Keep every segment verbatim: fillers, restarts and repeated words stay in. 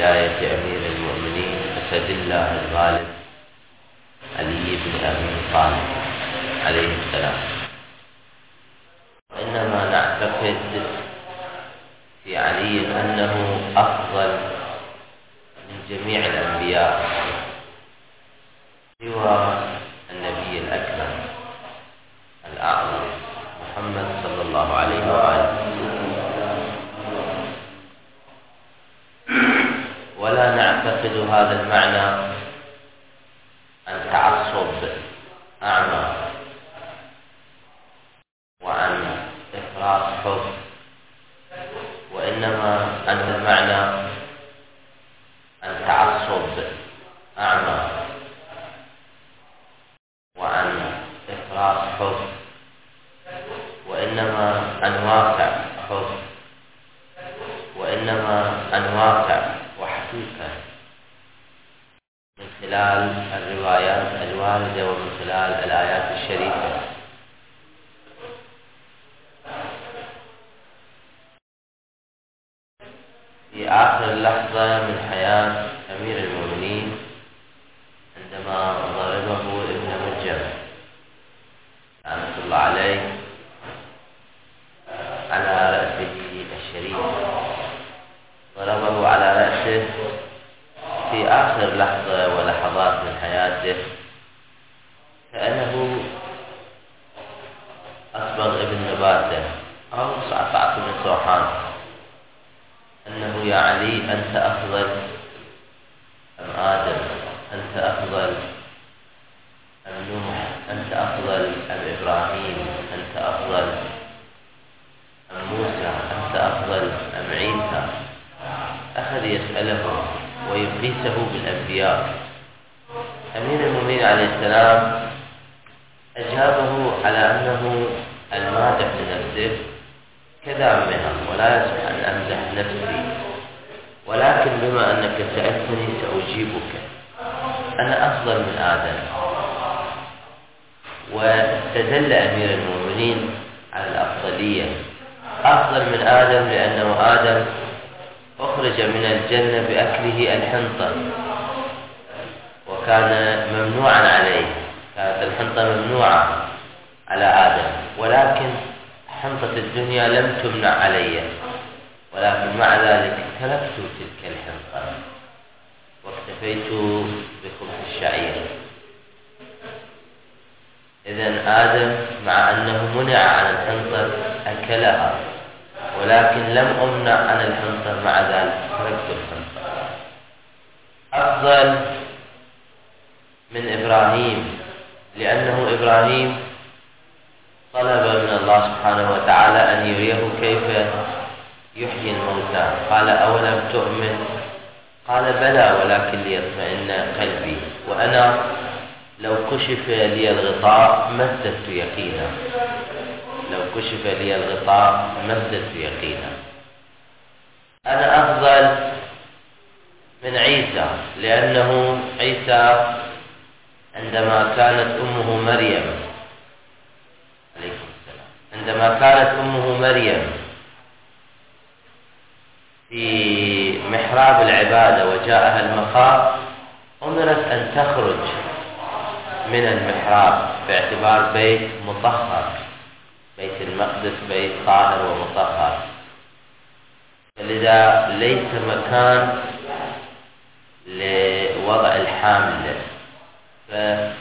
ولاية أمير المؤمنين أسد الله الغالب علي بن أبي طالب عليه السلام. وإنما نعتقد في علي أنه أفضل من جميع الأنبياء سوى النبي الأكرم الأعظم محمد صلى الله عليه وآله، ولا نعتقد هذا المعنى عن تعصب أعمى وعن إفراط حب، وإنما أن المعنى عن تعصب أعمى وعن إفراط حب، وإنما عن واقع حب، وإنما عن واقع وحقيقة من خلال الروايات الواردة ومن خلال الآيات الشريفة. في آخر لحظة من حياة أمير المؤمنين عندما ضربه ابن ملجم لعنة الله عليه على رأسه الشريف، ضربه على رأسه في آخر لحظة ولحظات من حياته، كأنه أصبغ ابن نباتة أو صعصعة من صوحان، أنه يا علي أنت أفضل أم آدم، أنت أفضل أم نوح، أنت أفضل أم إبراهيم، أنت أفضل أم موسى، أنت أفضل أم عيسى. أخذ يسأله ويقيسه بالأنبياء. أمير المؤمنين عليه السلام أجابه على أنه المادح لنفسه كذا أمها، ولا يصح أن أمدح نفسي، ولكن بما أنك سألتني سأجيبك. أنا أفضل من آدم. واستدل أمير المؤمنين على الأفضلية، أفضل من آدم لأنه آدم أخرج من الجنة بأكله الحنطة وكان ممنوعا عليه، كانت الحنطة ممنوعة على آدم، ولكن حنطة الدنيا لم تمنع علي، ولكن مع ذلك تركت تلك الحنطة واكتفيت بخبز الشعير. إذن آدم مع أنه منع عن الحنطة أكلها، ولكن لم أمنع عن الحنطة، مع ذلك تركت الحنطة. أفضل من إبراهيم لأنه إبراهيم طلب من الله سبحانه وتعالى أن يريه كيف يحيي الموتى، قال أولم تؤمن؟ قال بلى ولكن ليطمئن قلبي، وأنا لو كشف لي الغطاء ما ازددت يقينا، لو كشف لي الغطاء ما ازددت يقينا. أنا أفضل من عيسى لأنه عيسى عندما كانت أمه مريم عليكم السلام عندما كانت أمه مريم في محراب العبادة وجاءها المخاض، أمرت أن تخرج من المحراب باعتبار بيت مطهر، بيت المقدس بيت طاهر ومطهر، فلذا ليس مكان لوضع الحامل، فجاءها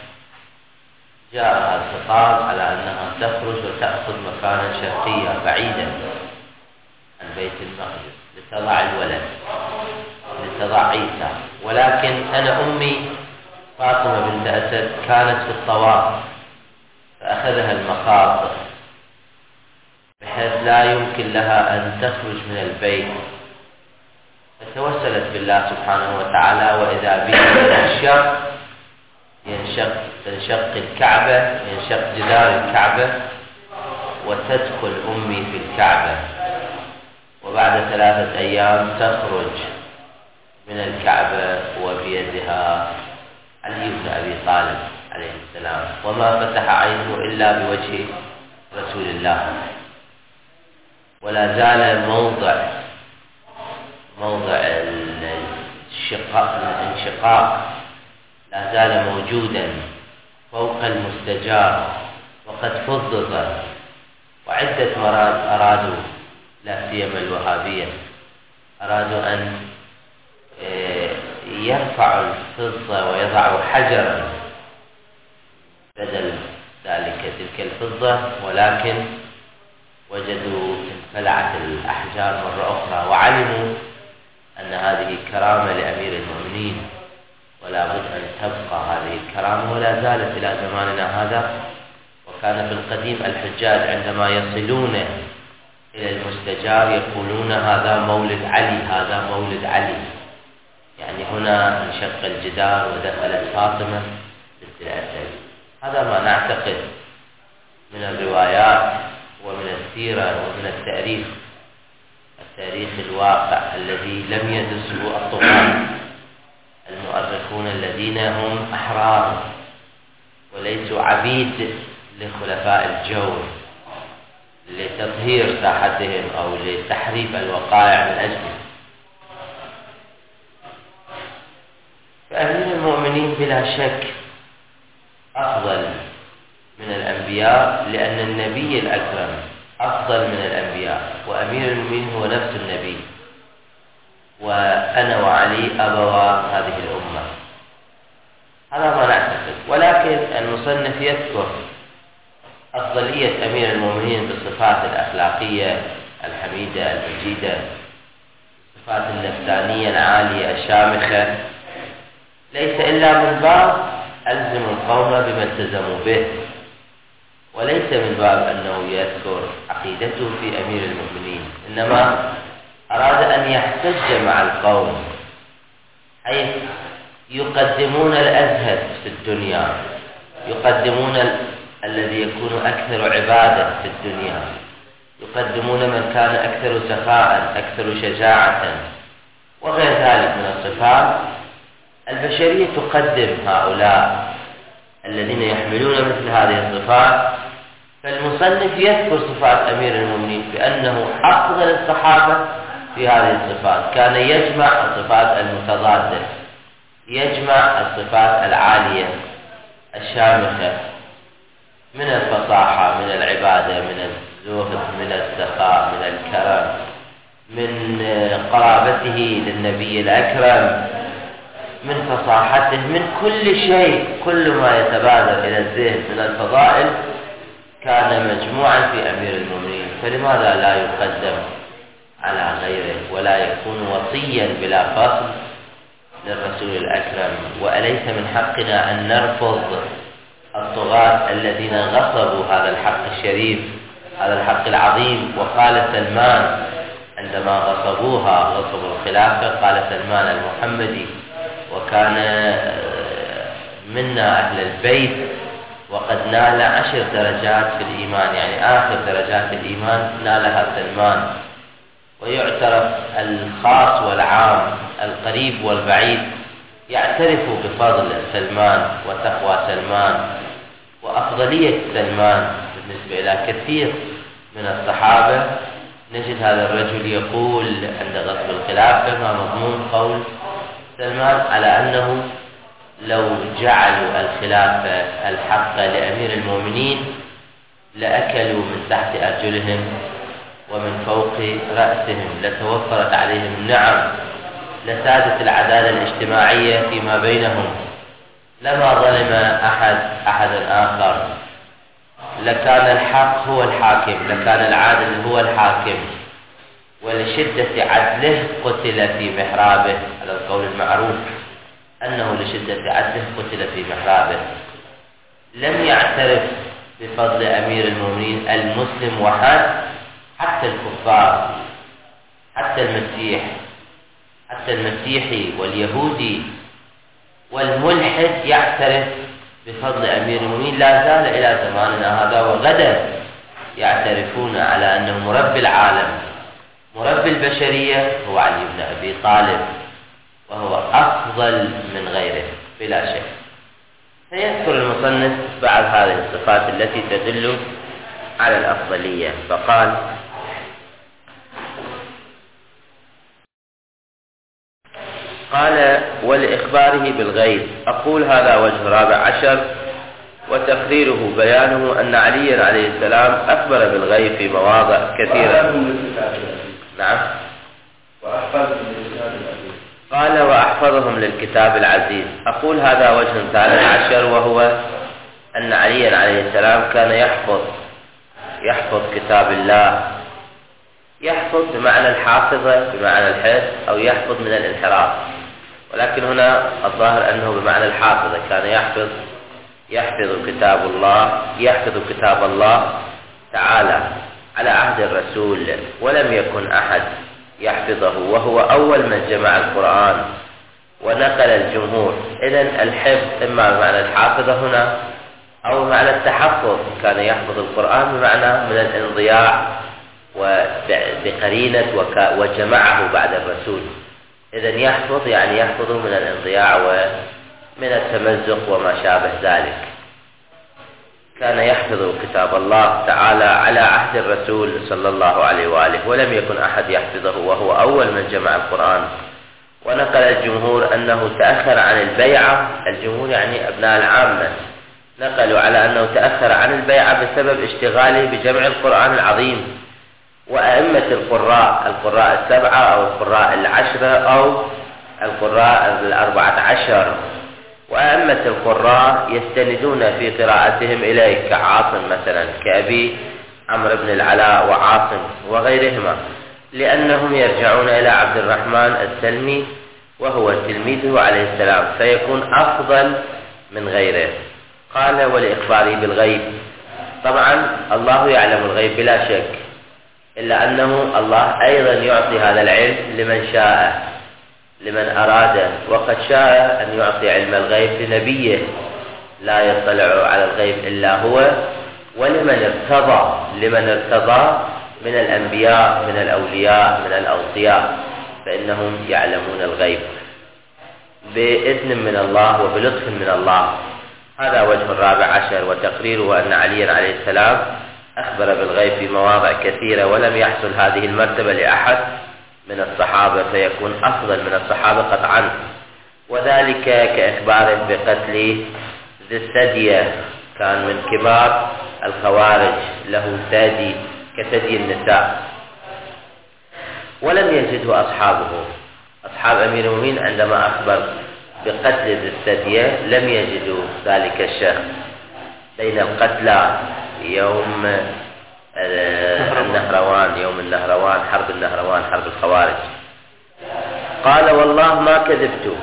الخطاب على أنها تخرج وتأخذ مكانا شرقيا بعيدا عن بيت المقدس لتضع الولد، لتضع عيسى. ولكن أنا أمي فاطمة بنت أسد كانت في الطواف فأخذها المخاض بحيث لا يمكن لها أن تخرج من البيت، فتوسلت بالله سبحانه وتعالى، وإذا به ينشق ينشق تنشق الكعبة، ينشق جدار الكعبة وتدخل أمي في الكعبة، وبعد ثلاثة أيام تخرج من الكعبة وبيدها علي بن أبي طالب عليه السلام، وما فتح عينه إلا بوجه رسول الله، ولا زال موضع موضع الانشقاق لا زال موجودا فوق المستجار وقد فضض، وعدة مرات أرادوا، لا سيما الوهابية، أرادوا أن يرفعوا الفضة ويضعوا حجرا بدل ذلك تلك الفضة، ولكن وجدوا انفلعت الأحجار مرة أخرى، وعلموا أن هذه كرامة لأمير المؤمنين ولا بد أن تبقى هذه الكرامة، ولا زالت إلى زماننا هذا. وكان في القديم الحجاج عندما يصلون إلى المستجار يقولون هذا مولد علي، هذا مولد علي، يعني هنا انشق الجدار ودخلت فاطمة بنت الأسد. هذا ما نعتقد من الروايات ومن السيرة ومن التاريخ، التاريخ الواقع الذي لم يدرسه الطغاة المؤرخون الذين هم أحرار وليسوا عبيد لخلفاء الجور لتطهير ساحتهم أو لتحريف الوقائع من أجله. فأمير المؤمنين بلا شك أفضل من الأنبياء، لأن النبي الأكرم أفضل من الأنبياء، وأمير المؤمنين هو نفس النبي، وأنا وعلي أبوا هذه الأمة. هذا ما نعتقد. ولكن المصنف يذكر أفضلية أمير المؤمنين بالصفات الأخلاقية الحميدة المجيدة، الصفات النفسانية العالية الشامخة، ليس إلا من باب ألزم القوم بما التزموا به، وليس من باب أنه يذكر عقيدته في أمير المؤمنين، إنما أراد أن يحتج مع القوم، حيث يقدمون الأزهد في الدنيا، يقدمون ال... الذي يكون أكثر عبادة في الدنيا، يقدمون من كان أكثر سخاء أكثر شجاعة وغير ذلك من الصفات. البشرية تقدم هؤلاء الذين يحملون مثل هذه الصفات، فالمصنف يذكر صفات أمير المؤمنين بأنه أفضل الصحابة في هذه الصفات، كان يجمع الصفات المتضادة، يجمع الصفات العالية الشامخة من الفصاحة، من العبادة، من الزهد، من السخاء، من الكرم، من قرابته للنبي الأكرم، من فصاحته، من كل شيء، كل ما يتبادر إلى الذهن من الفضائل كان مجموعا في أمير المؤمنين. فلماذا لا يقدم على غيره ولا يكون وصيا بلا فصل للرسول الأكرم؟ وأليس من حقنا أن نرفض الطغاة الذين غصبوا هذا الحق الشريف، هذا الحق العظيم؟ وقال سلمان عندما غصبوها، غصبوا الخلافة، قال سلمان المحمدي، وكان منا أهل البيت وقد نال عشر درجات في الإيمان، يعني آخر درجات الإيمان نالها سلمان. ويعترف الخاص والعام، القريب والبعيد، يعترف بفضل سلمان وتقوى سلمان وأفضلية سلمان بالنسبة إلى كثير من الصحابة. نجد هذا الرجل يقول عند غصب الخلافة ما مضمون قول سلمان على أنه لو جعلوا الخلافة الحق لأمير المؤمنين لأكلوا من تحت أرجلهم ومن فوق رأسهم، لتوفرت عليهم النعم، لسادت العدالة الاجتماعية فيما بينهم، لما ظلم أحد أحدا آخر، لكان الحق هو الحاكم، لكان العادل هو الحاكم، ولشدة عدله قتل في محرابه. هذا القول المعروف أنه لشدة عدله قتل في محرابه. لم يعترف بفضل أمير المؤمنين المسلم وحد، حتى الكفار، حتى المسيح، حتى المسيحي واليهودي والملحد يعترف بفضل أمير المؤمنين، لا زال إلى زماننا هذا وغدا يعترفون على أنه مربي العالم، مربي البشرية هو علي بن أبي طالب، وهو أفضل من غيره بلا شك. سيذكر المصنف بعض هذه الصفات التي تدل على الأفضلية، فقال: قال ولإخباره بالغيب. أقول هذا وجه رابع عشر، وتقريره بيانه أن عليا عليه السلام أخبر بالغيب في مواضع كثيرة. نعم. قال وأحفظهم للكتاب العزيز. أقول هذا وجه ثالث عشر، وهو أن عليا عليه السلام كان يحفظ يحفظ كتاب الله. يحفظ بمعنى الحافظة، بمعنى الحفظ، أو يحفظ من الانحراف، ولكن هنا الظاهر أنه بمعنى الحافظة. كان يحفظ يحفظ كتاب الله يحفظ كتاب الله تعالى على عهد الرسول، ولم يكن أحد يحفظه، وهو أول من جمع القرآن ونقل الجمهور. إذن الحفظ إما بمعنى الحافظة هنا أو بمعنى التحفظ. كان يحفظ القرآن بمعنى من الانضياع وبقرينة وجمعه بعد الرسول. إذن يحفظ يعني يحفظ من الانضياع ومن التمزق وما شابه ذلك. كان يحفظ كتاب الله تعالى على عهد الرسول صلى الله عليه وآله، ولم يكن أحد يحفظه، وهو أول من جمع القرآن. ونقل الجمهور أنه تأخر عن البيعة. الجمهور يعني أبناء العامة، نقلوا على أنه تأخر عن البيعة بسبب اشتغاله بجمع القرآن العظيم. وأئمة القراء القراء السبعة أو القراء العشرة أو القراء الأربعة عشر، وأئمة القراء يستندون في قراءتهم إليه، كعاصم مثلا، كأبي عمرو بن العلاء وعاصم وغيرهما، لأنهم يرجعون إلى عبد الرحمن السلمي وهو تلميذه عليه السلام، فيكون أفضل من غيره. قال ولإخباره بالغيب. طبعا الله يعلم الغيب بلا شك، إلا أنه الله أيضا يعطي هذا العلم لمن شاء، لمن أراد. وقد شاء أن يعطي علم الغيب لنبيه لا يطلع على الغيب إلا هو، ولمن ارتضى لمن ارتضى من الأنبياء، من الأولياء، من الأوصياء، فإنهم يعلمون الغيب بإذن من الله وبلطف من الله. هذا وجه الرابع عشر، وتقريره أن عليا عليه السلام أخبر بالغيب في مواضع كثيرة، ولم يحصل هذه المرتبة لأحد من الصحابة، فيكون أفضل من الصحابة قطعا. وذلك كإخباره بقتل ذي الثدية، كان من كبار الخوارج، له ثدي كثدي النساء. ولم يجده أصحابه، أصحاب أمير المؤمنين عندما أخبر بقتل ذي الثدية لم يجدوا ذلك الشخص بين القتلى يوم النهروان، يوم النهروان، حرب النهروان، حرب الخوارج. قال والله ما كذبت،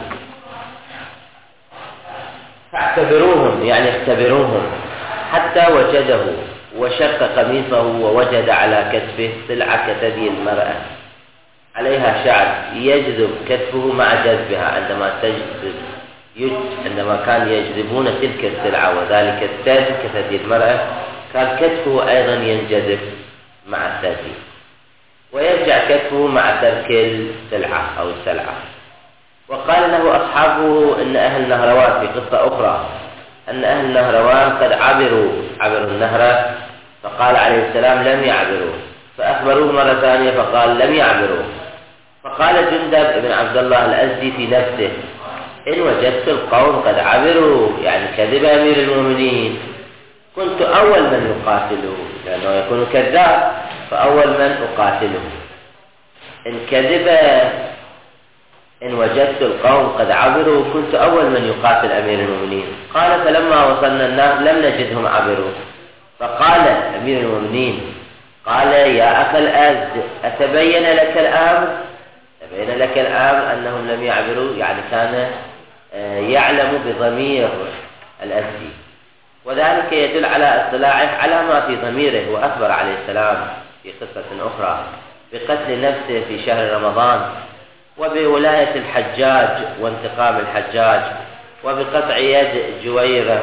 فاعتبروهم يعني اختبروهم، حتى وجده وشق قميصه ووجد على كتفه سلعة كثدي المرأة عليها شعر يجذب كتفه مع جذبها. عندما تجذب يج عندما كان يجذبون تلك السلعة وذلك الثدي كثدي المرأة، كان كتفه أيضا ينجذب مع الثدي، ويرجع كتفه مع ترك السلعة أو السلعة. وقال له أصحابه إن أهل نهروان، في قصة أخرى أن أهل نهروان قد عبروا عبروا النهر، فقال عليه السلام لم يعبروا، فأخبروه مرة ثانية فقال لم يعبروا. فقال جندب بن عبد الله الأزدي في نفسه إن وجدت القوم قد عبروا، يعني كذب أمير المؤمنين، كنت أول من يقاتله، لأنه يكون كذاب، فأول من أقاتله. إن كذب إن وجدت القوم قد عبروا كنت أول من يقاتل أمير المؤمنين. قال فلما وصلنا النار لم نجدهم عبروا، فقال أمير المؤمنين قال يا أخي الأزد أتبين لك الآن تبين لك الآن أنهم لم يعبروا، يعني كان يعلم بضمير الأزدي، وذلك يدل على اطلاعه على ما في ضميره. وأخبر عليه السلام في قصة أخرى بقتل نفسه في شهر رمضان، وبولاية الحجاج وانتقام الحجاج، وبقطع يد جويرة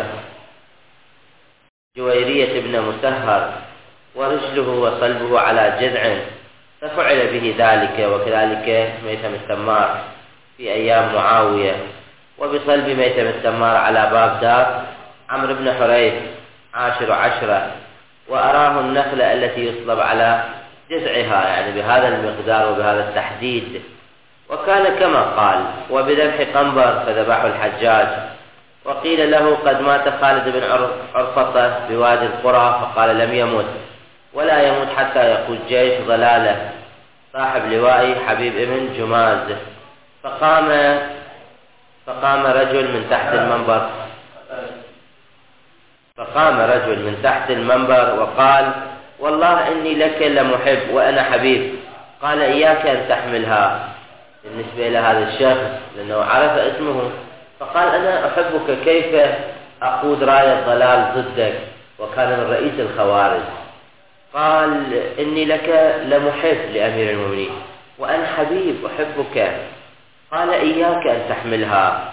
جويرية بن مسهر ورجله وصلبه على جذع، ففعل به ذلك. وكذلك ميثم التمار في أيام معاوية، وبصلب ميثم التمار على باب دار عمرو بن حريث عاشر عشرة، وأراه النخلة التي يصلب على جذعها، يعني بهذا المقدار وبهذا التحديد وكان كما قال. وبذبح قنبر فذبحه الحجاج. وقيل له قد مات خالد بن عرفطة بوادي القرى، فقال لم يمت ولا يموت حتى يقود جيش ضلاله صاحب لوائي حبيب ابن جماز. فقام فقام رجل من تحت المنبر فقام رجل من تحت المنبر وقال والله إني لك لمحب وأنا حبيب. قال إياك أن تحملها، بالنسبة إلى هذا الشخص لأنه عرف اسمه، فقال أنا أحبك، كيف أقود راية الضلال ضدك؟ وكان من رئيس الخوارج. قال إني لك لمحب لأمير المؤمنين وأنا حبيب أحبك. قال إياك أن تحملها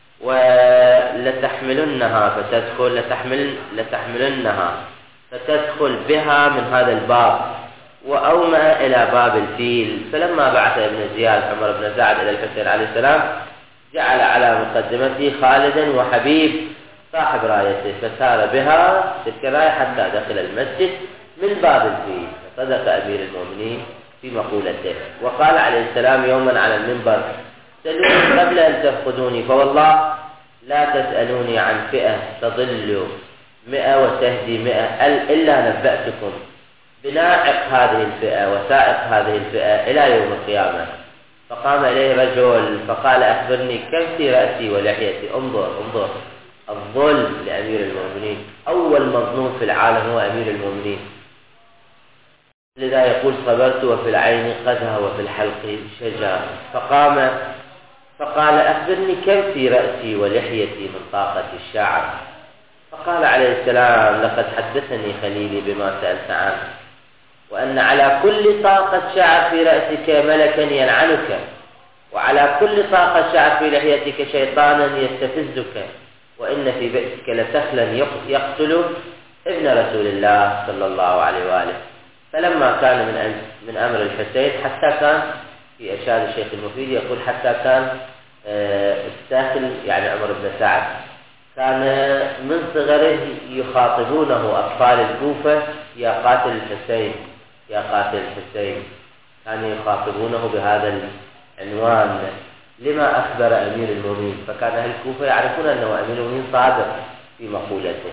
ولتحملنها فتدخل لتحمل لتحملنها فتدخل بها من هذا الباب. وأومأ إلى باب الفيل. فلما بعث ابن زياد عمر بن سعد إلى الحسين عليه السلام جعل على مقدمته خالدا وحبيب صاحب رايته، فسار بها تلك الراية حتى دخل المسجد من باب الفيل. فصدق أمير المؤمنين في مقولته. وقال عليه السلام يوما على المنبر سألوني قبل أن تفقدوني، فوالله لا تسألوني عن فئة تضل مئة وتهدي مئة إلا نبأتكم بناعق هذه الفئة وسائق هذه الفئة إلى يوم القيامة. فقام إليه رجل فقال أخبرني كم في رأسي ولحيتي. انظر انظر الظلم لأمير المؤمنين. أول مظلوم في العالم هو أمير المؤمنين، لذا يقول صبرت وفي العين قدها وفي الحلق شجا. فقام فقال أخبرني كم في رأسي ولحيتي من طاقة الشعر. فقال عليه السلام لقد حدثني خليلي بما سألت عنه، وأن على كل طاقة شعر في رأسك ملكا يلعنك، وعلى كل طاقة شعر في لحيتك شيطانا يستفزك، وإن في بئسك لسخلا يقتل ابن رسول الله صلى الله عليه وآله. فلما كان من من أمر الحسين حتى كان في إرشاد الشيخ المفيد يقول حتى كان الساخل يعني عمر بن سعد كان من صغره يخاطبونه أطفال الكوفة يا قاتل الحسين يا قاتل الحسين، كانوا يخاطبونه بهذا العنوان لما أخبر أمير المؤمنين. فكان أهل الكوفة يعرفون أنه أمير المؤمنين صادق في مقولته.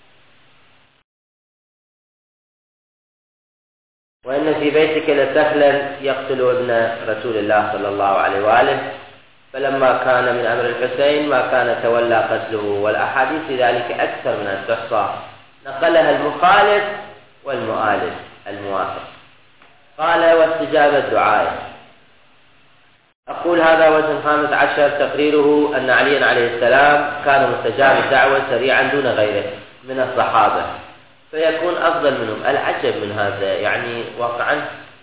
وإن في بيتك لسخلا يقتل ابن رسول الله صلى الله عليه وآله. فلما كان من أمر الحسين ما كان تولى قتله، والأحاديث في ذلك أكثر من أن تحصى، نقلها المخالف والمؤالف الموافق. قال واستجابة دعائه. أقول هذا وجه خامس عشر تقريره أن علي عليه السلام كان مستجاب الدعوة سريعا دون غيره من الصحابة، فيكون أفضل منهم. العجب من هذا، يعني واقعا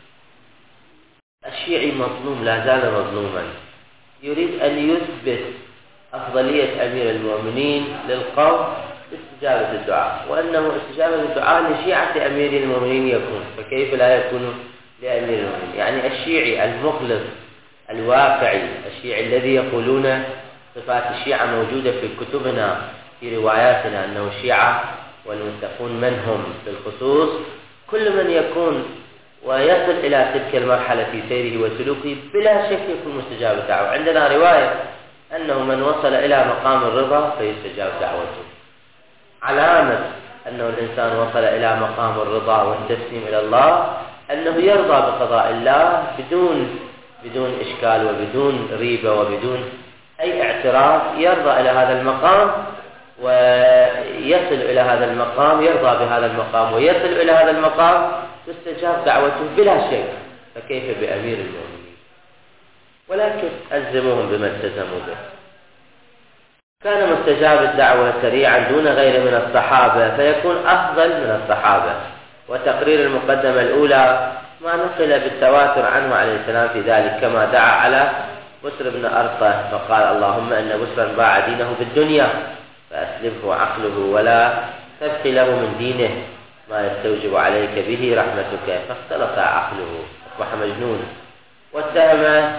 الشيعي مظلوم لا زال مظلوما، يريد أن يثبت أفضلية أمير المؤمنين للقوم باستجابة الدعاء، وأنه استجابة الدعاء لشيعة أمير المؤمنين يكون، فكيف لا يكون لأمير المؤمنين؟ يعني الشيعي المخلص الواقعي، الشيعي الذي يقولون صفات الشيعة موجودة في كتبنا في رواياتنا أنه الشيعة والمتقون من هم بالخصوص، كل من يكون ويصل إلى تلك المرحلة في سيره وسلوكه بلا شك يكون مستجاب الدعوة. عندنا رواية أنه من وصل إلى مقام الرضا فيستجاب دعوته. علامة أنه الإنسان وصل إلى مقام الرضا والتسليم إلى الله أنه يرضى بقضاء الله بدون بدون إشكال وبدون ريبة وبدون أي اعتراض، يرضى إلى هذا المقام ويصل إلى هذا المقام، يرضى بهذا المقام ويصل إلى هذا المقام تستجاب دعوته بلا شك، فكيف بأمير المؤمنين؟ ولكن ألزموهم بما التزموا به. كان مستجاب الدعوة سريعا دون غير من الصحابة فيكون أفضل من الصحابة. وتقرير المقدمة الأولى ما نقل بالتواتر عنه عليه السلام في ذلك، كما دعا على بسر بن أرطة فقال اللهم إن بسرا باع دينه بالدنيا فأسلفه عقله ولا تبقي له من دينه ما يستوجب عليك به رحمتك، فاختلط عقله أصبح مجنون. واتهم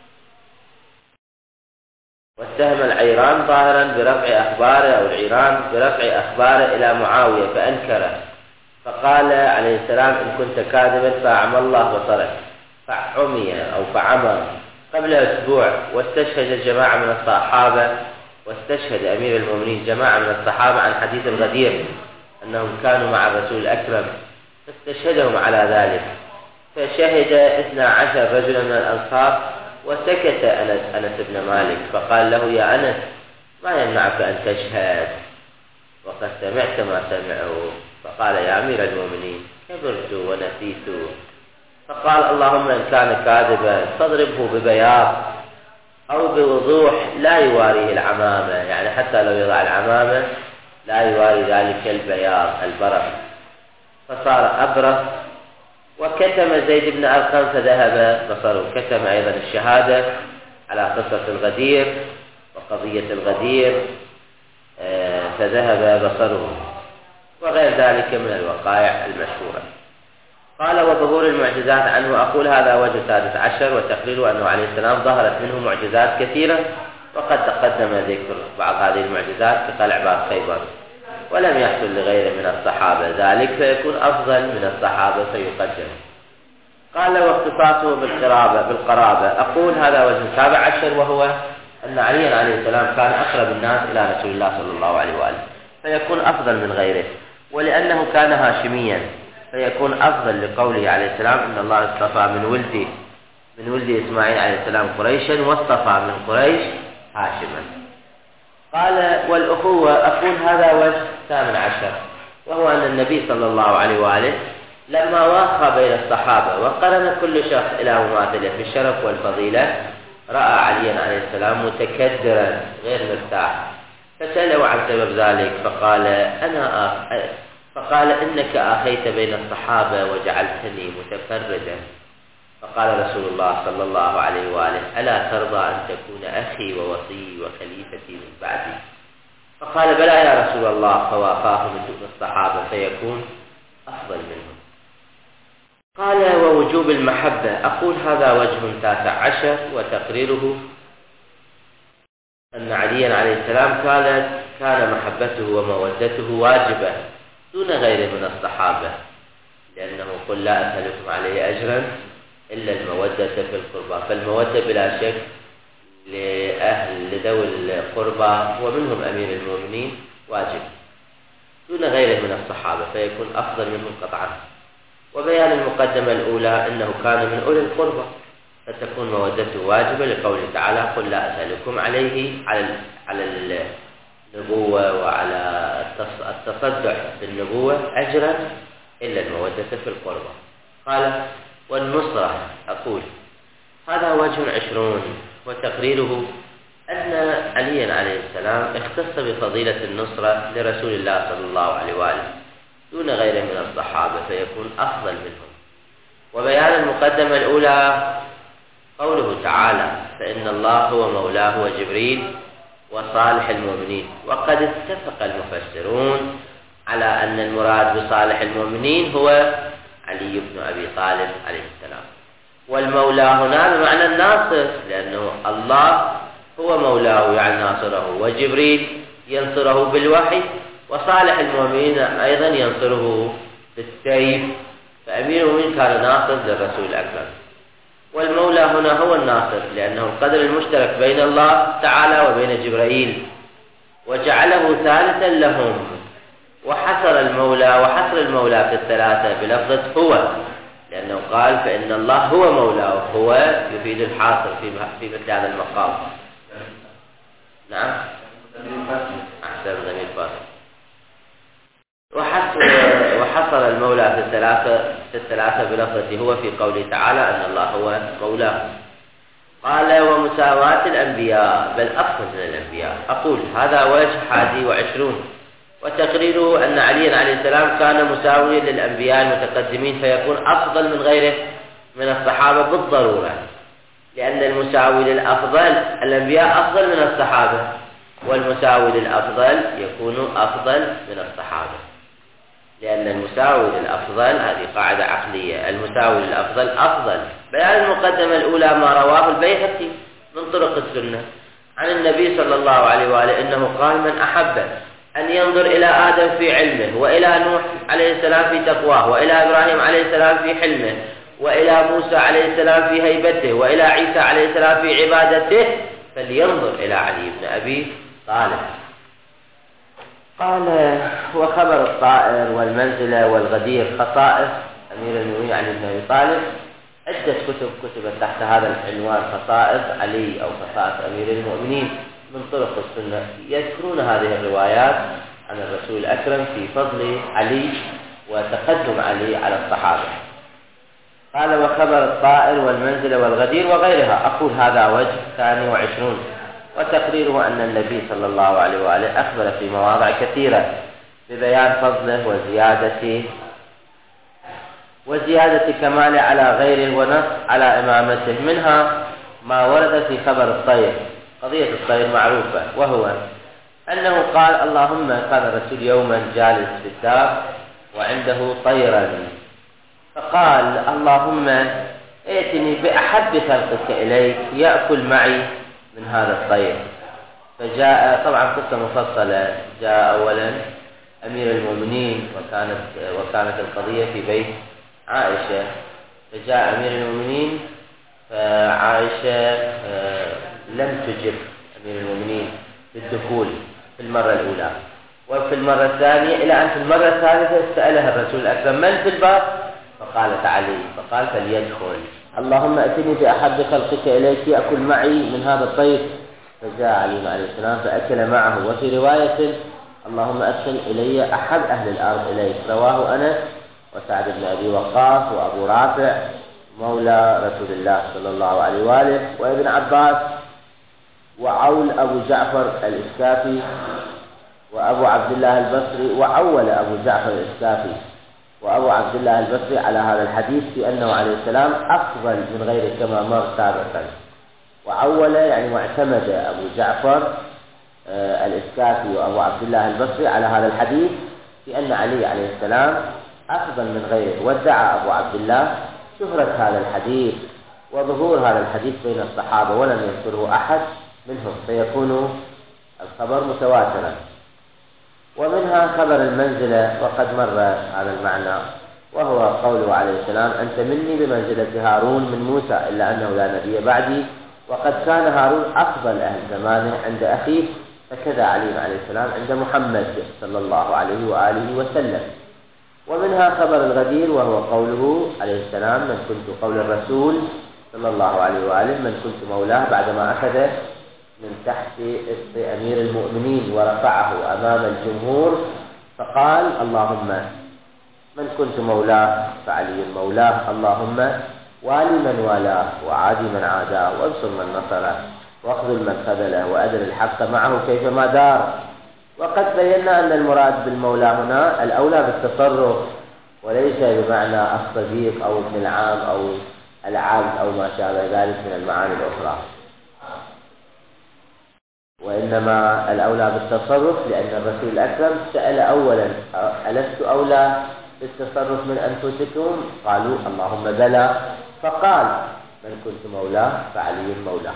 واتهم العيران ظاهرا برفع أخباره أو العيران برفع أخباره إلى معاوية فأنكره، فقال عليه السلام إن كنت كاذبا فأعمى الله بصرك، فعمي أو فعمى قبل أسبوع واستشهد جماعة من الصحابة واستشهد أمير المؤمنين جماعة من الصحابة عن حديث الغدير أنهم كانوا مع الرسول الأكرم، فاستشهدهم على ذلك، فشهد اثنا عشر رجلا من الأنصار، وسكت أنس, أنس بن مالك، فقال له: يا أنس، ما يمنعك أن تشهد وقد سمعت ما سمعوا؟ فقال: يا أمير المؤمنين، كبرت ونسيت. فقال: اللهم إن كان كاذبا فاضربه ببياض أو بوضوح لا يواريه العمامة، يعني حتى لو يضع العمامة لا يواري ذلك البياض البرق. فصار أبرق، وكتم زيد بن أرقم فذهب بصره. كتم أيضا الشهادة على قصة الغدير وقضية الغدير فذهب بصره، وغير ذلك من الوقائع المشهورة. قال: وظهور المعجزات عنه، أقول هذا وجه السادس عشر، وتقرير أنه عليه السلام ظهرت منه معجزات كثيرة، وقد تقدم ذكر بعض هذه المعجزات كقلع باب خيبر، ولم يحصل لغيره من الصحابة ذلك، فيكون أفضل من الصحابة فيقدم. قال: واختصاصه بالقرابة بالقرابة أقول هذا وجه السابع عشر، وهو أن علي عليه السلام كان أقرب الناس إلى رسول الله صلى الله عليه وآله، فيكون أفضل من غيره، ولأنه كان هاشميا فيكون أفضل لقوله عليه السلام: إن الله اصطفى من ولد من ولد إسماعيل عليه السلام قريشا، واصطفى من قريش هاشما. قال: والأخوة أقول هذا وجه الثامن عشر، وهو أن النبي صلى الله عليه وآله لما واخى بين الصحابة وقرن كل شخص إلى مماثله في الشرف والفضيلة، رأى عليا عليه السلام متكدرا غير مرتاح، فسأله عن سبب ذلك، فقال: أنا أخ... فقال: إنك آخيت بين الصحابة وجعلتني متفردا. فقال رسول الله صلى الله عليه وآله: ألا ترضى أن تكون أخي ووصي وخليفتي من بعدي؟ فقال: بلى يا رسول الله. فوافاه من دون الصحابة فيكون أفضل منهم. قال: ووجوب المحبة أقول هذا وجه تاسع عشر، وتقريره أن عليا عليه السلام كانت كان محبته ومودته واجبة دون غيره من الصحابة، لأنه قل لا أسألكم عليه أجرا إلا المودة في القربى، فالمودة بلا شك لأهل لذوي القربى ومنهم أمير المؤمنين واجب دون غيره من الصحابة، فيكون أفضل منهم قطعا. وبيان المقدمة الأولى أنه كان من أولي القربى، فتكون مودته واجبة لقوله تعالى: قل لا أسألكم عليه على على النبوة وعلى التصدع بالنبوة أجرا إلا المودة في القربى. قال: والنصرة أقول هذا وجه عشرون، وتقريره أن عليا عليه السلام اختص بفضيلة النصرة لرسول الله صلى الله عليه وآله دون غيره من الصحابة، فيكون أفضل منهم. وبيان المقدمة الأولى قوله تعالى: فإن الله هو مولاه وجبريل وصالح المؤمنين. وقد اتفق المفسرون على أن المراد بصالح المؤمنين هو علي بن أبي طالب عليه السلام، والمولى هنا بمعنى الناصر، لأنه الله هو مولاه يعني ناصره، وجبريل ينصره بالوحي، وصالح المؤمنين أيضا ينصره بالسيف، فأمير المؤمنين كان ناصر للرسول الأكرم. والمولى هنا هو الناصر، لأنه القدر المشترك بين الله تعالى وبين جبرائيل، وجعله ثالثا لهم، وحصر المولى وحصر المولى في الثلاثة بلفظة هو، لأنه قال: فإن الله هو مولاه، هو يفيد الحاصر في مثل هذا المقام. نعم، أحسن ضمير فاصل. وحصر وحصر المولى في الثلاثة في الثلاثة بلفظة هو في قوله تعالى أن الله هو مولاه. قال: ومساواة الأنبياء، بل أفضل من الأنبياء أقول هذا وجه حادي وعشرون، وتقريره أن علي عليه السلام كان مساويا للأنبياء المتقدمين، فيكون أفضل من غيره من الصحابة بالضرورة، لأن المساوي للأفضل الأنبياء أفضل من الصحابة، والمساوي للأفضل يكون أفضل من الصحابة، لأن المساوي للأفضل هذه قاعدة عقلية، المساوي للأفضل أفضل. بيان المقدمة الأولى ما رواه البيهقي من طرق السنة عن النبي صلى الله عليه وآله إنه قال: من أحب أن ينظر إلى آدم في علمه، وإلى نوح عليه السلام في تقواه، وإلى إبراهيم عليه السلام في حلمه، وإلى موسى عليه السلام في هيبته وإلى عيسى عليه السلام في عبادته فلينظر إلى علي بن أبي طالب. قال وخبر الطائر والمنزلة والغدير خصائص أمير المؤمنين علي بن أبي طالب. عدة كتب كتبت تحت هذا العنوان خصائص علي أو خصائص أمير المؤمنين من طرق السنة، يذكرون هذه الروايات عن الرسول الأكرم في فضل علي وتقدم علي على الصحابة. قال وخبر الطائر والمنزلة والغدير وغيرها. أقول هذا وجه ثاني وعشرون، وتقريره أن النبي صلى الله عليه وآله أخبر في مواضع كثيرة ببيان فضله وزيادة وزيادة كماله على غيره ونص على إمامته. منها ما ورد في خبر الطير. قضية الطير معروفة، وهو أنه قال اللهم، كان الرسول يوما جالس في الدار وعنده طيرا، فقال اللهم ائتني بأحب خلقك إليك يأكل معي من هذا الطير. فجاء، طبعا قصة مفصلة، جاء أولا أمير المؤمنين وكانت وكانت القضية في بيت عائشة، فجاء أمير المؤمنين فعائشة لم تجب أمير المؤمنين بالدخول في المرة الأولى، وفي المرة الثانية إلى أن في المرة الثالثة سألها الرسول الأكرم من في الباب؟ فقالت علي، فقال فليدخل. اللهم ائتني بأحب خلقك إليك يأكل معي من هذا الطير. فجاء علي عليه السلام فأكل معه. وفي رواية اللهم أدخل إلي أحب أهل الأرض إليك، رواه أنس وسعد بن أبي وقاص وأبو رافع مولى رسول الله صلى الله عليه وآله وابن عباس وعول أبو جعفر الإسكافي وأبو عبد الله البصري. وعول أبو جعفر الإسكافي وأبو عبد الله البصري على هذا الحديث في أنه عليه السلام أفضل من غيره كما مر سابقا. وعول يعني واعتمد أبو جعفر آه الإسكافي وأبو عبد الله البصري على هذا الحديث في أن علي عليه السلام أفضل من غيره. وادعى أبو عبد الله شهرة هذا الحديث وظهور هذا الحديث بين الصحابة ولم يذكره أحد منهم، فيكون الخبر متواترا. ومنها خبر المنزلة، وقد مر هذا المعنى، وهو قوله عليه السلام أنت مني بمنزلة هارون من موسى إلا أنه لا نبي بعدي. وقد كان هارون أفضل أهل زمانه عند أخيه، فكذا علي عليه السلام عند محمد صلى الله عليه وآله وسلم. ومنها خبر الغدير، وهو قوله عليه السلام من كنت قول الرسول صلى الله عليه وآله من كنت مولاه، بعدما أخذ من تحت إصبع أمير المؤمنين ورفعه أمام الجمهور فقال اللهم من كنت مولاه فعلي مولاه، اللهم والي من والاه وعادي من عاداه وانصر من نصره واخذل من خذله وأدر الحق معه كيفما دار. وقد بينا أن المراد بالمولى هنا الأولى بالتصرف، وليس بمعنى الصديق أو ابن العام أو العبد أو ما شابه ذلك من المعاني الأخرى، وإنما الأولى بالتصرف، لأن الرسول الأكرم سأل أولا ألست أولى بالتصرف من أنفسكم؟ قالوا اللهم بلى، فقال من كنت مولاه فعلي مولاه.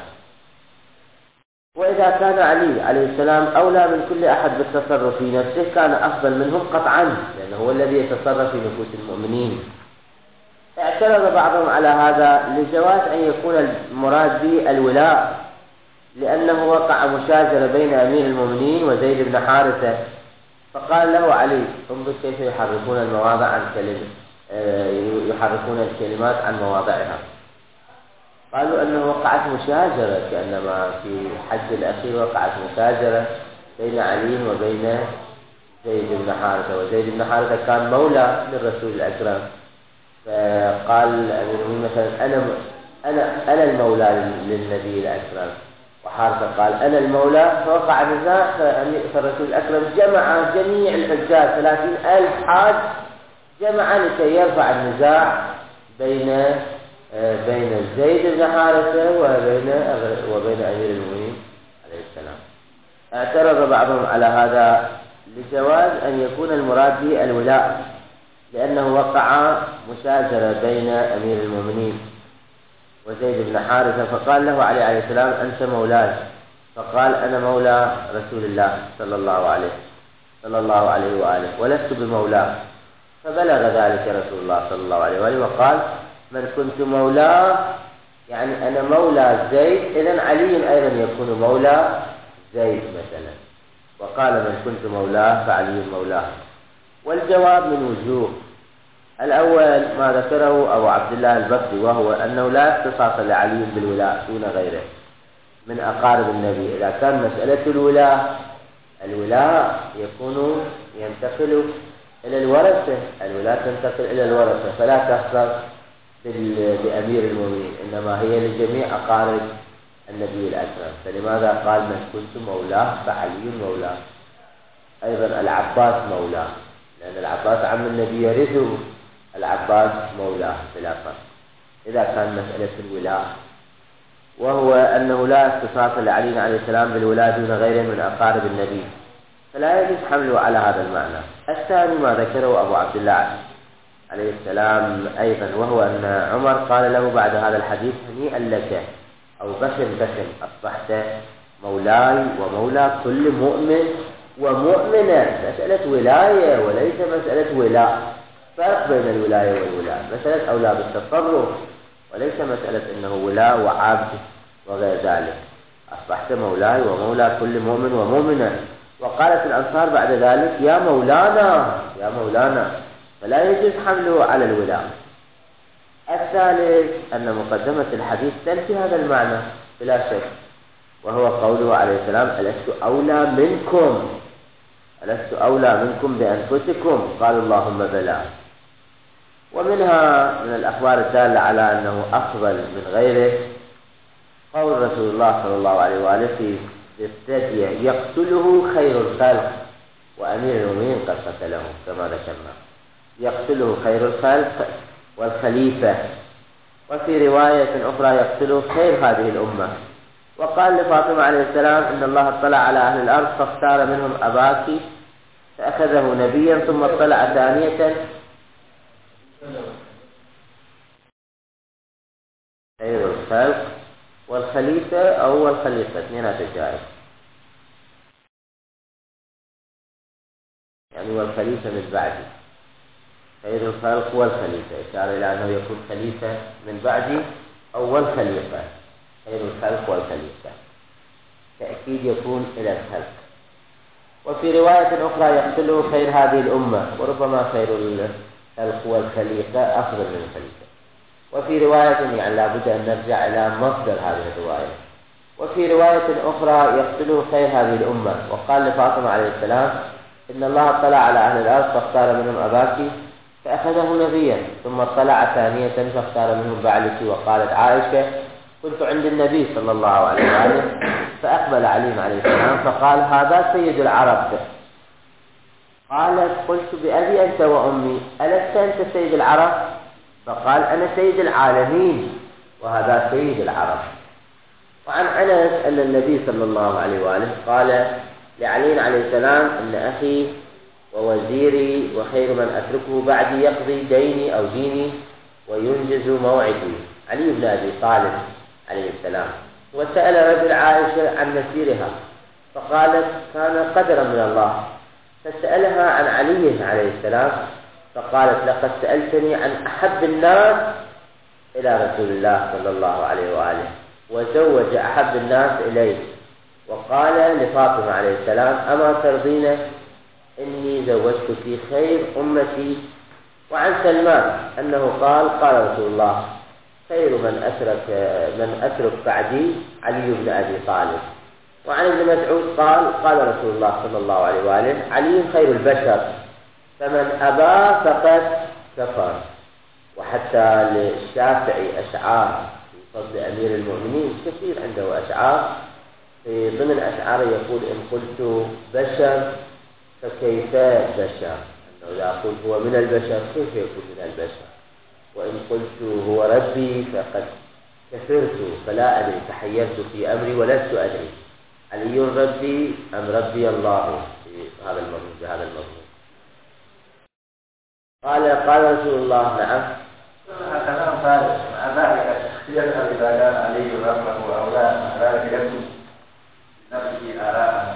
وإذا كان علي عليه السلام أولى من كل أحد بالتصرف في نفسه كان أفضل منهم قطعا، لأنه هو الذي يتصرف في نفوس المؤمنين. اعترض بعضهم على هذا لجواز أن يكون المراد به الولاء، لأنه وقع مشاجرة بين أمير المؤمنين وزيد بن حارثة، فقال له علي انظر كيف يحرفون المواضع عن كلمة يحرفون الكلمات عن مواضعها. قالوا أنه وقعت مشاجرة، كأنما في حج الأخير وقعت مشاجرة بين علي وبين زيد بن حارثة، وزيد بن حارثة كان مولى للرسول الأكرم، فقال أمير المؤمنين مثلا أنا أنا أنا المولى للنبي الأكرم، وحارثة قال أنا المولى، فوقع نزاع. فالرسول الأكرم جمع جميع الحجاج ثلاثين ألف حاج، جمع لكي يرفع النزاع بين بين زيد بن حارثة وبين وبين أمير المؤمنين عليه السلام. اعترض بعضهم على هذا لجواز أن يكون المراد به الولاء، لأنه وقع مشاجرة بين أمير المؤمنين وزيد بن حارثة، فقال له علي عليه السلام أنت مولاي، فقال أنا مولى رسول الله صلى الله عليه صلى الله عليه وآله ولست بمولاه، فبلغ ذلك رسول الله صلى الله عليه وآله وقال من كنت مولاه يعني أنا مولى زيد، إذن علي أيضا يكون مولى زيد مثلا. وقال من كنت مولاه فعلي مولاه. والجواب من وجوه. الأول ما ذكره أبو عبد الله البصري، وهو أنه لا اختصاص لعلي بالولاء دون غيره من أقارب النبي. إذا كان مسألة الولاء الولاء يكون ينتقل إلى الورثة، الولاء تنتقل إلى الورثة، فلا تختص بأمير المؤمنين، إنما هي لجميع أقارب النبي الأكرم. فلماذا قال من كنت مولاه فعلي مولاه؟ أيضا العباس مولاه، لأن العباس عم النبي يرثه، العباس مولاه بلا فرق إذا كان مسألة الولاء. وهو أنه لا اختصاص لعلي عليه السلام بالولاء دون غيره من أقارب النبي، فلا يجوز حمله على هذا المعنى. الثاني ما ذكره أبو عبد الله عليه السلام أيضا، وهو أن عمر قال له بعد هذا الحديث هنيئا لك، أو بشر بشر أصبحت مولاي ومولى كل مؤمن ومؤمنة. مسألة ولاية وليس مسألة ولاء، فرق بين الولاية والولاء، مسألة أولى بالتصرف وليس مسألة أنه ولاء وعبد وغير ذلك. أصبحت مولاي ومولى كل مؤمن ومؤمنة. وقالت الأنصار بعد ذلك يا مولانا يا مولانا، فلا يجوز حمله على الولاء. الثالث أن مقدمة الحديث تنفي هذا المعنى بلا شك، وهو قوله عليه السلام ألست أولى منكم ألست أولى منكم بأنفسكم؟ قالوا اللهم بلى. ومنها من الأخبار الدالة على أنه أفضل من غيره قول رسول الله صلى الله عليه وآله في التادية يقتله خير الخلق وأمير المؤمنين قد قتله، كما ذكرنا يقتله خير الخلق والخليفة. وفي رواية أخرى يقتله خير هذه الأمة. وقال لفاطمة عليه السلام إن الله اطلع على أهل الأرض فاختار منهم أباك فأخذه نبيا، ثم اطلع ثانية خير الخلق والخليفة أو الخليفة اثنين تجارب، يعني والخليفة من بعدي، خير الخلق والخليفة، إشارة إلى أنه يكون خليفة من بعدي أو والخليفة، خير الخلق والخليفة تأكيد يكون إلى الخلق. وفي رواية أخرى يقتله خير هذه الأمة، وربما خير الخلق والخليفة أفضل من الخليفة. وفي رواية يعني لابد أن نرجع إلى مصدر هذه الرواية. وفي رواية أخرى يقتله خير هذه الأمة. وقال لفاطمة عليه السلام إن الله اطلع على أهل الأرض فاختار منهم أباك فأخذه نبيا، ثم اطلع ثانية فاختار منهم بعلك. وقالت عائشة كنت عند النبي صلى الله عليه وآله فأقبل علي عليه السلام فقال هذا سيد العرب. قالت قلت بأبي أنت وأمي ألست أنت سيد العرب؟ فقال أنا سيد العالمين وهذا سيد العرب. وعن أنس أن النبي صلى الله عليه وآله قال لعلي عليه السلام إن أخي ووزيري وخير من أتركه بعدي يقضي ديني أو ديني وينجز موعدي، علي بن أبي طالب عليه السلام. وسأل رجل عائشة عن مسيرها فقالت كان قدرا من الله، فسألها عن علي عليه السلام فقالت لقد سألتني عن أحب الناس إلى رسول الله صلى الله عليه وآله وزوج أحب الناس إليه. وقال لفاطمة عليه السلام أما ترضين إني زوجتك خير أمتي. وعن سلمان أنه قال قال رسول الله خير من أترك من أترك بعدي علي بن أبي طالب. وعن ابن مسعود قال قال رسول الله صلى الله عليه وآله علي خير البشر فمن أبى فقد كفر. وحتى للشافعي أشعار في فضل أمير المؤمنين كثير، عنده أشعار في ضمن أشعاره يقول إن قلت بشر فكيف بشر، أنه إذا قلت هو من البشر كيف يكون من البشر، وإن قلت هو ربي فقد كفرت فلا أدري تحيرت في أمري ولست أدري علي ربي أم ربي الله في هذا المضمون بهذا المضمون. قال قال رسول الله نعم كلام فارغ مع ذلك يسأل إذا كان علي ربه أو لا، مع ذلك يكتب نفسه آراء.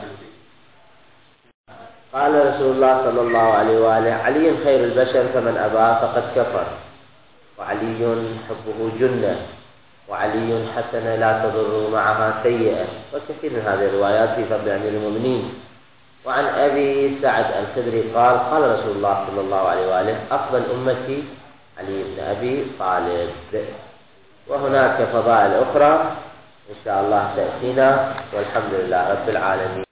قال رسول الله صلى الله عليه وآله علي خير البشر فمن أبى فقد كفر. وعلي حبه جنة، وعلي حسنة لا تضر معها سيئة، وكثير من هذه الروايات في فضل أمير المؤمنين. وعن أبي سعد الخدري قال قال رسول الله صلى الله عليه وآله أفضل أمتي علي بن أبي طالب. وهناك فضائل أخرى إن شاء الله تأتينا، والحمد لله رب العالمين.